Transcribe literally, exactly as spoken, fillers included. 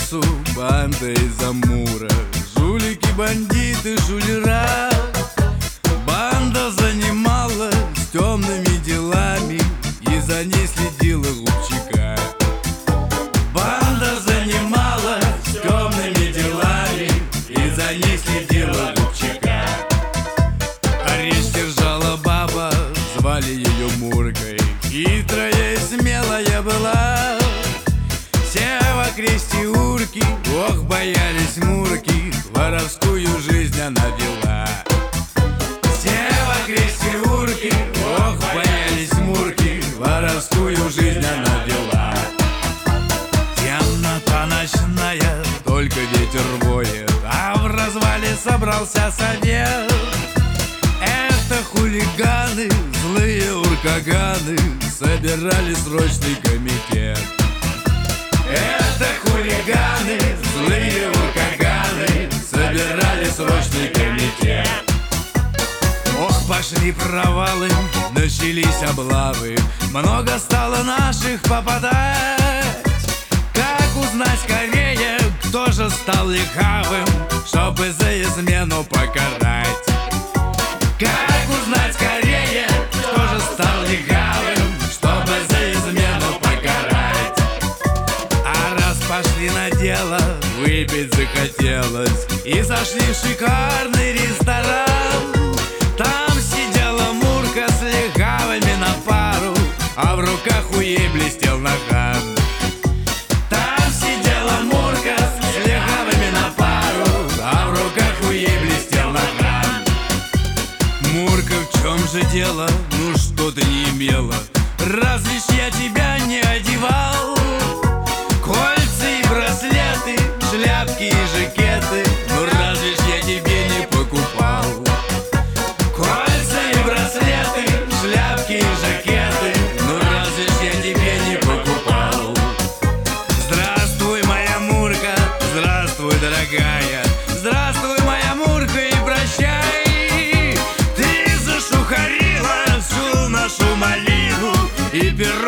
лесу банда из Амура, жулики, бандиты, шулера. Банда занималась темными делами, и за ней следила Губчика. Банда занималась темными делами, и за ней следила Губчика. Арест держала баба, звали ее Муркой. Хитрая и смелая была. Все в окресте урки, ох, боялись Мурки, воровскую жизнь она вела. Все в окресте урки, ох, боялись Мурки, воровскую жизнь она вела. Темнота ночная, только ветер воет, а в развале собрался совет. Это хулиганы, злые уркаганы, собирали срочный комитет. Это хулиганы, злые уркаганы, собирали срочный комитет. Ох, пошли провалы, начались облавы, много стало наших попадать. Как узнать скорее, кто же стал легавым, чтобы за измену покарать? Как узнать скорее, кто же стал легавым, чтобы за измену покарать? А раз пошли на дело, выпить захотелось, и зашли в шикарный ресторан. Там сидела Мурка с легавыми на пару, а в руках у ей блестел наган. Там сидела Мурка с легавыми на пару, а в руках у ей блестел наган. Мурка, в чем же дело? Ну что ты не имела? Разве ж я тебя не одевал? Кольца и браслеты, шляпки и жакеты, ну разве ж я тебе не покупал? Кольца и браслеты, шляпки и жакеты, ну разве ж я тебе не покупал? Здравствуй, моя Мурка, здравствуй, дорогая, здравствуй, моя Мурка, и прощай. Ты зашухарила всю нашу малину, и перо